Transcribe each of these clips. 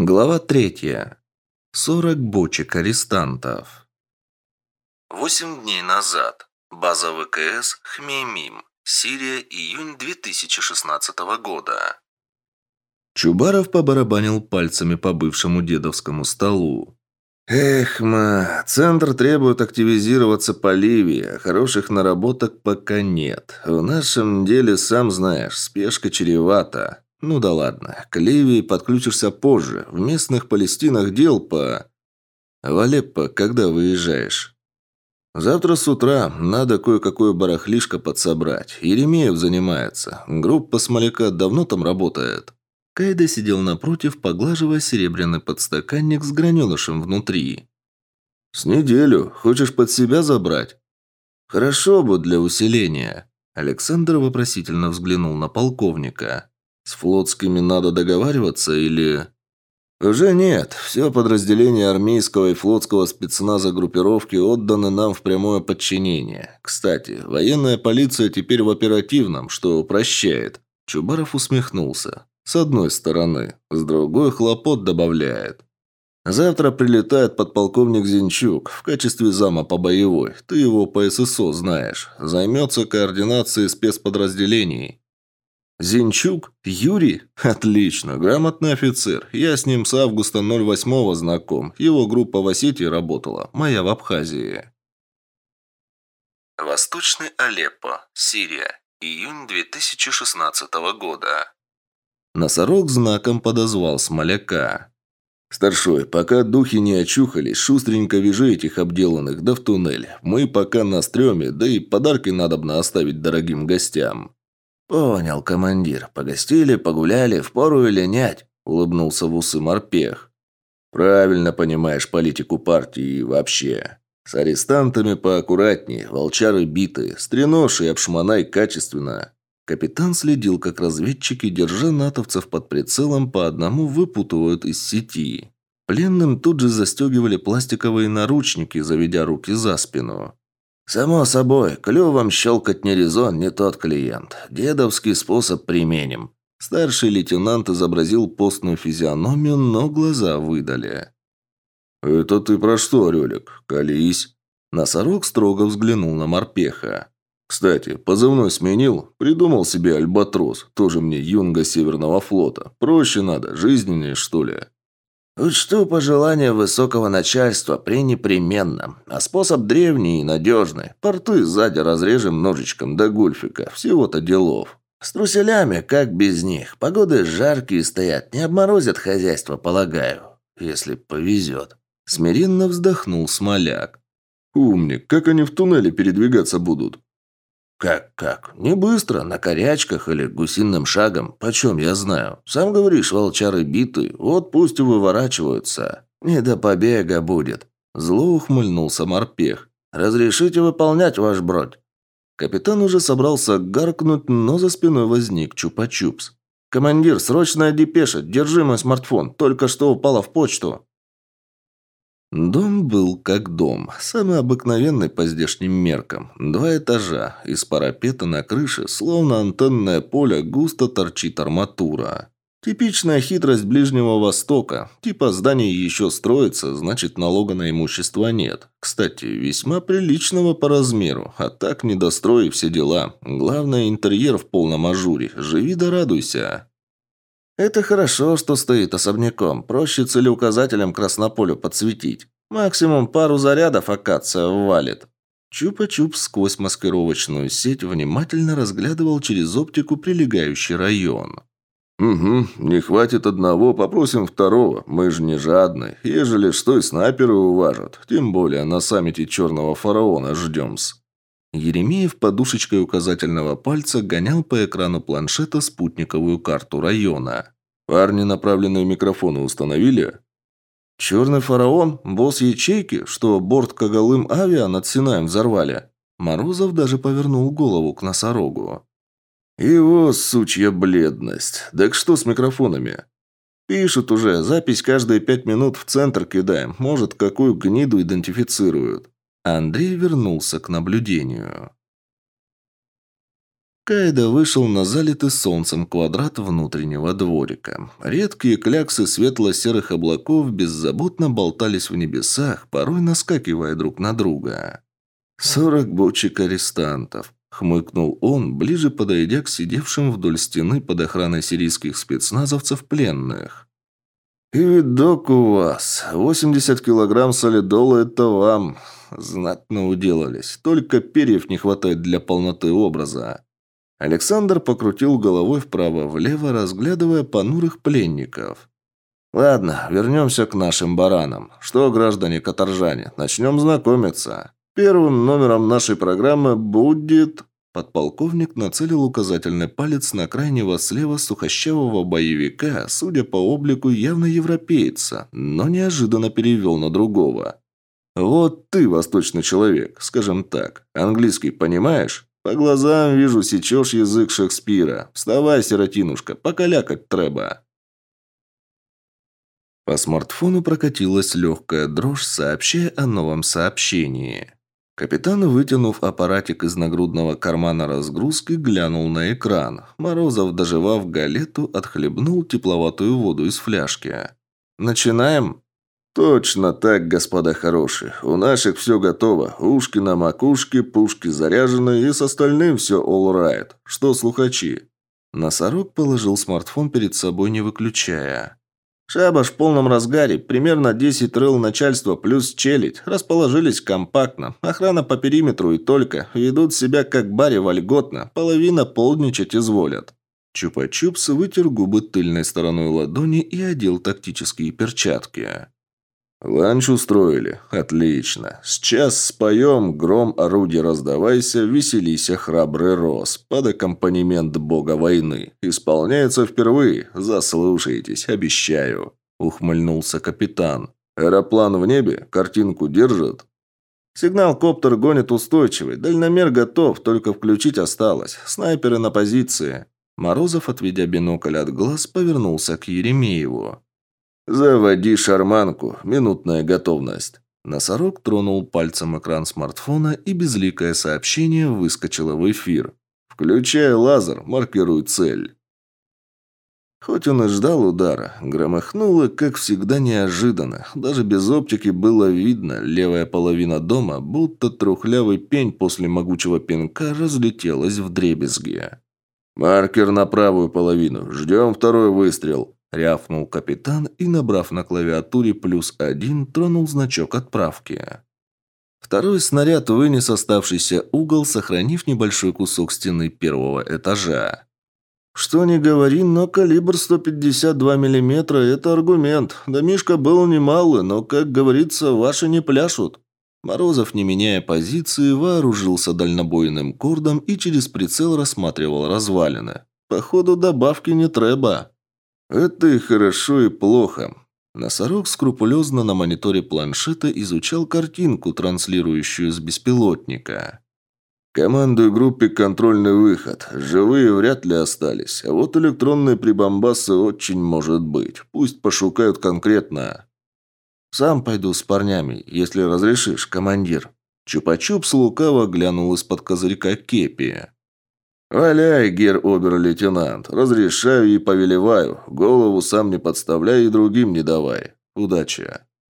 Глава 3. 40 бочек арестантов. 8 дней назад. База ВКС Хмеймим. Сирия, июнь 2016 года. Чубаров побарабанил пальцами по бывшему дедовскому столу. «Эх, центр требует активизироваться по Ливии, а хороших наработок пока нет. В нашем деле, сам знаешь, спешка чревата. Ну да ладно, к Ливии подключишься позже. В местных Палестинах дел по... В Алеппо когда выезжаешь?» «Завтра с утра. Надо кое-какое барахлишко подсобрать. Еремеев занимается. Группа Смоляка давно там работает». Кайда сидел напротив, поглаживая серебряный подстаканник с граненышем внутри. «С неделю. Хочешь под себя забрать?» «Хорошо бы для усиления». Александр вопросительно взглянул на полковника. «С флотскими надо договариваться или...» «Уже нет. Все подразделения армейского и флотского спецназа группировки отданы нам в прямое подчинение. Кстати, военная полиция теперь в оперативном, что упрощает». Чубаров усмехнулся. «С одной стороны. С другой хлопот добавляет. Завтра прилетает подполковник Зинчук в качестве зама по боевой. Ты его по ССО знаешь. Займется координацией спецподразделений». «Зинчук? Юрий? Отлично, грамотный офицер. Я с ним с августа 08-го знаком. Его группа в Осетии работала, моя в Абхазии». Восточный Алеппо, Сирия. Июнь 2016 года. Носорог знаком подозвал Смоляка. «Старшой, пока духи не очухались, шустренько вяжи этих обделанных, да в туннель. Мы пока на стреме, да и подарки надобно оставить дорогим гостям». «Понял, командир. Погостили, погуляли, впору и линять», – улыбнулся в усы морпех. «Правильно понимаешь политику партии и вообще. С арестантами поаккуратней, волчары битые, стренож и обшмонай качественно». Капитан следил, как разведчики, держа натовцев под прицелом, по одному выпутывают из сети. Пленным тут же застегивали пластиковые наручники, заведя руки за спину. «Само собой, клювом щелкать не резон, не тот клиент. Дедовский способ применим». Старший лейтенант изобразил постную физиономию, но глаза выдали. «Это ты про что, Рёлик? Колись». Носорог строго взглянул на морпеха. «Кстати, позывной сменил. Придумал себе альбатрос. Тоже мне юнга Северного флота. Проще надо, жизненнее, что ли». «Учту пожелания высокого начальства пренепременно. А способ древний и надежный. Порты сзади разрежем ножичком до гульфика. Всего-то делов. С труселями, как без них. Погоды жаркие стоят, не обморозят хозяйство, полагаю. Если повезет». Смиренно вздохнул Смоляк. «Умник, как они в туннеле передвигаться будут?» «Как? Не быстро, на корячках или гусиным шагом, почем я знаю. Сам говоришь, волчары битые, вот пусть и выворачиваются. Не до побега будет». Зло ухмыльнулся морпех. «Разрешите выполнять, ваш бродь?» Капитан уже собрался гаркнуть, но за спиной возник Чупа-Чупс. «Командир, срочная депеша, держи мой смартфон, только что упала в почту». Дом был как дом, самый обыкновенный по здешним меркам. 2 этажа, из парапета на крыше, словно антенное поле, густо торчит арматура. Типичная хитрость Ближнего Востока. Типа здание еще строится, значит налога на имущество нет. Кстати, весьма приличного по размеру, а так недострой и все дела. Главное, интерьер в полном ажуре. Живи да радуйся. «Это хорошо, что стоит особняком. Проще целеуказателем краснополю подсветить. Максимум пару зарядов акация ввалит». Чупа-Чуп сквозь маскировочную сеть внимательно разглядывал через оптику прилегающий район. «Угу, не хватит одного, попросим второго. Мы же не жадны. Ежели что и снайперы уважат. Тем более на саммите Черного Фараона ждем-с». Еремеев подушечкой указательного пальца гонял по экрану планшета спутниковую карту района. «Парни направленные микрофоны установили?» «Черный фараон? Босс ячейки? Что, борт Когалым авиа над Синаем взорвали?» Морозов даже повернул голову к носорогу. «Его сучья бледность. Так что с микрофонами?» «Пишут уже. Запись каждые 5 минут в центр кидаем. Может, какую гниду идентифицируют». Андрей вернулся к наблюдению. Кайда вышел на залитый солнцем квадрат внутреннего дворика. Редкие кляксы светло-серых облаков беззаботно болтались в небесах, порой наскакивая друг на друга. 40 бочек арестантов. Хмыкнул он, ближе подойдя к сидевшим вдоль стены под охраной сирийских спецназовцев пленных. «И видок у вас. 80 килограмм солидола – это вам. Знатно уделались. Только перьев не хватает для полноты образа». Александр покрутил головой вправо-влево, разглядывая понурых пленников. «Ладно, вернемся к нашим баранам. Что, граждане каторжане, начнем знакомиться. Первым номером нашей программы будет...» Подполковник нацелил указательный палец на крайнего слева сухощавого боевика, судя по облику явно европейца, но неожиданно перевел на другого. «Вот ты, восточный человек, скажем так, английский понимаешь? По глазам вижу, сечешь язык Шекспира. Вставай, сиротинушка, покалякать треба». По смартфону прокатилась легкая дрожь, сообщая о новом сообщении. Капитан, вытянув аппаратик из нагрудного кармана разгрузки, глянул на экран. Морозов, доживав галету, отхлебнул тепловатую воду из фляжки. «Начинаем?» «Точно так, господа хорошие. У наших все готово. Ушки на макушке, пушки заряжены, и с остальным все all right. Что слухачи?» Носорог положил смартфон перед собой, не выключая. «Шабаш в полном разгаре. Примерно 10 рыл начальства плюс челядь. Расположились компактно. Охрана по периметру и только. Ведут себя как баре вольготно. Половина полдничать изволят». Чупа-чупс вытер губы тыльной стороной ладони и одел тактические перчатки. «Ланч устроили? Отлично. Сейчас споем, гром орудий раздавайся, веселися, храбрый рос, под аккомпанемент бога войны. Исполняется впервые, заслушаетесь, обещаю», — ухмыльнулся капитан. «Аэроплан в небе? Картинку держит?» «Сигнал коптер гонит устойчивый, дальномер готов, только включить осталось. Снайперы на позиции». Морозов, отведя бинокль от глаз, повернулся к Еремееву. «Заводи шарманку. Минутная готовность». Носорог тронул пальцем экран смартфона, и безликое сообщение выскочило в эфир. «Включай лазер, маркируй цель». Хоть он и ждал удара, громыхнуло, как всегда, неожиданно. Даже без оптики было видно, левая половина дома, будто трухлявый пень после могучего пинка, разлетелась вдребезги. «Маркер на правую половину. Ждем второй выстрел», — рявкнул капитан и, набрав на клавиатуре +1, тронул значок отправки. Второй снаряд вынес оставшийся угол, сохранив небольшой кусок стены первого этажа. «Что ни говори, но калибр 152 мм – это аргумент. Домишко был немалый, но, как говорится, ваши не пляшут». Морозов, не меняя позиции, вооружился дальнобойным кордом и через прицел рассматривал развалины. «Походу, добавки не треба». «Это и хорошо, и плохо». Носорог скрупулезно на мониторе планшета изучал картинку, транслирующую с беспилотника. «Командуй группе контрольный выход. Живые вряд ли остались, а вот электронные прибамбасы очень может быть. Пусть пошукают конкретно». «Сам пойду с парнями, если разрешишь, командир». Чупа-чупс лукаво глянул из-под козырька кепи. «Валяй, гер обер-лейтенант. Разрешаю и повелеваю. Голову сам не подставляй и другим не давай. Удачи».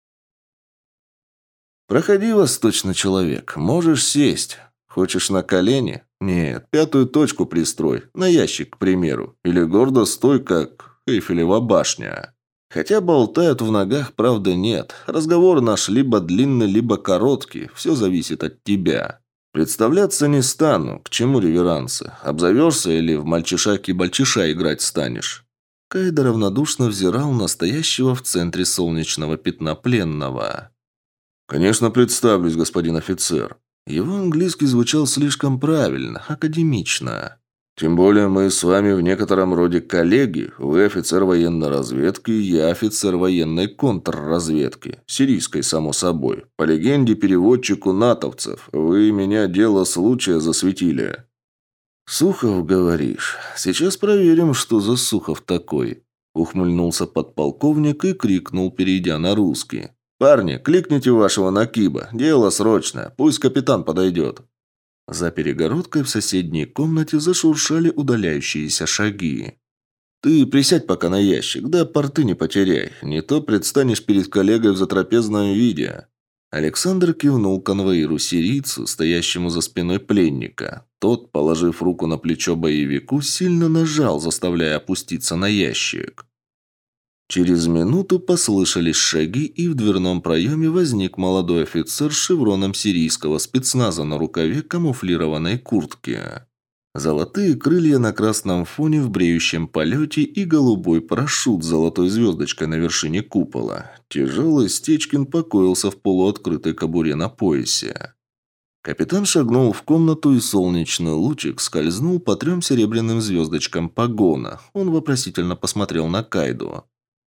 «Проходи, восточный человек. Можешь сесть. Хочешь на колени? Нет, 5-ю точку пристрой. На ящик, к примеру. Или гордо стой, как Эйфелева башня. Хотя болтают в ногах, правда нет. Разговор наш либо длинный, либо короткий. Все зависит от тебя. Представляться не стану. К чему реверансы? Обзовешься или в мальчиша-кибальчиша играть станешь?» Кайда равнодушно взирал на стоящего в центре солнечного пятна пленного. «Конечно, представлюсь, господин офицер». Его английский звучал слишком правильно, академично. «Тем более мы с вами в некотором роде коллеги. Вы офицер военной разведки, я офицер военной контрразведки. Сирийской, само собой. По легенде, переводчику натовцев. Вы меня дело случая засветили». «Сухов, говоришь? Сейчас проверим, что за Сухов такой». Ухмыльнулся подполковник и крикнул, перейдя на русский. «Парни, кликните вашего Накиба. Дело срочное. Пусть капитан подойдет». За перегородкой в соседней комнате зашуршали удаляющиеся шаги. «Ты присядь пока на ящик, да порты не потеряй, не то предстанешь перед коллегой в затрапезном виде». Александр кивнул конвоиру-сирийцу, стоящему за спиной пленника. Тот, положив руку на плечо боевику, сильно нажал, заставляя опуститься на ящик. Через минуту послышались шаги, и в дверном проеме возник молодой офицер с шевроном сирийского спецназа на рукаве камуфлированной куртки. Золотые крылья на красном фоне в бреющем полете и голубой парашют с золотой звездочкой на вершине купола. Тяжелый Стечкин покоился в полуоткрытой кобуре на поясе. Капитан шагнул в комнату, и солнечный лучик скользнул по 3 серебряным звездочкам погона. Он вопросительно посмотрел на Кайду.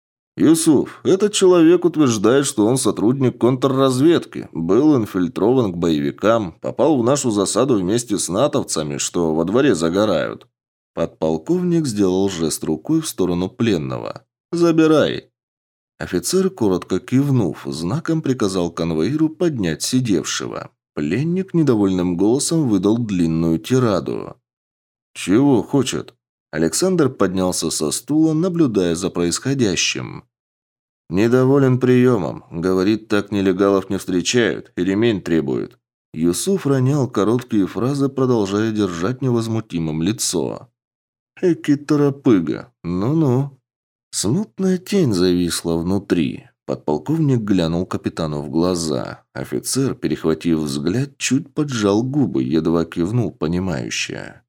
«Юсуф, этот человек утверждает, что он сотрудник контрразведки, был инфильтрован к боевикам, попал в нашу засаду вместе с натовцами, что во дворе загорают». Подполковник сделал жест рукой в сторону пленного. «Забирай». Офицер, коротко кивнув, знаком приказал конвоиру поднять сидевшего. Пленник недовольным голосом выдал длинную тираду. «Чего хочет?» Александр поднялся со стула, наблюдая за происходящим. «Недоволен приемом. Говорит, так нелегалов не встречают и ремень требует». Юсуф ронял короткие фразы, продолжая держать невозмутимым лицо. «Эки торопыга. Ну-ну». Смутная тень зависла внутри. Подполковник глянул капитану в глаза. Офицер, перехватив взгляд, чуть поджал губы, едва кивнул понимающе.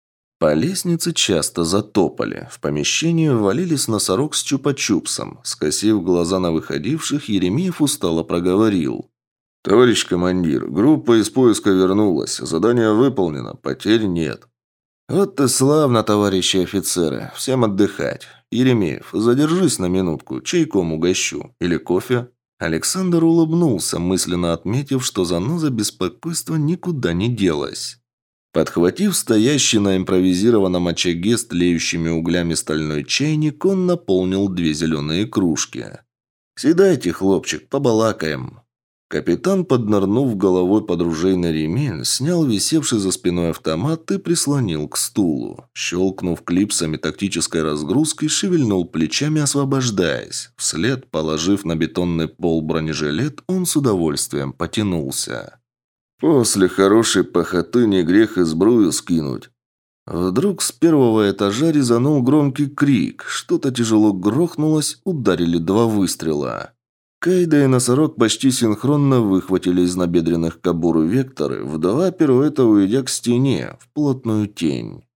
По лестнице часто затопали. В помещение ввалились носорог с чупа-чупсом. Скосив глаза на выходивших, Еремеев устало проговорил. «Товарищ командир, группа из поиска вернулась. Задание выполнено, потерь нет». «Вот и славно, товарищи офицеры. Всем отдыхать. Еремеев, задержись на минутку, чайком угощу. Или кофе?» Александр улыбнулся, мысленно отметив, что заноза беспокойства никуда не делась. Подхватив стоящий на импровизированном очаге с тлеющими углями стальной чайник, он наполнил 2 зеленые кружки. «Седайте, хлопчик, побалакаем». Капитан, поднырнув головой под ружейный ремень, снял висевший за спиной автомат и прислонил к стулу. Щелкнув клипсами тактической разгрузки, шевельнул плечами, освобождаясь. Вслед, положив на бетонный пол бронежилет, он с удовольствием потянулся. «После хорошей похоты не грех и сбрую скинуть». Вдруг с 1-го этажа резанул громкий крик. Что-то тяжело грохнулось, ударили 2 выстрела. Кайда и носорог почти синхронно выхватили из набедренных кобур векторы, в 2 пируэта уйдя к стене, в плотную тень.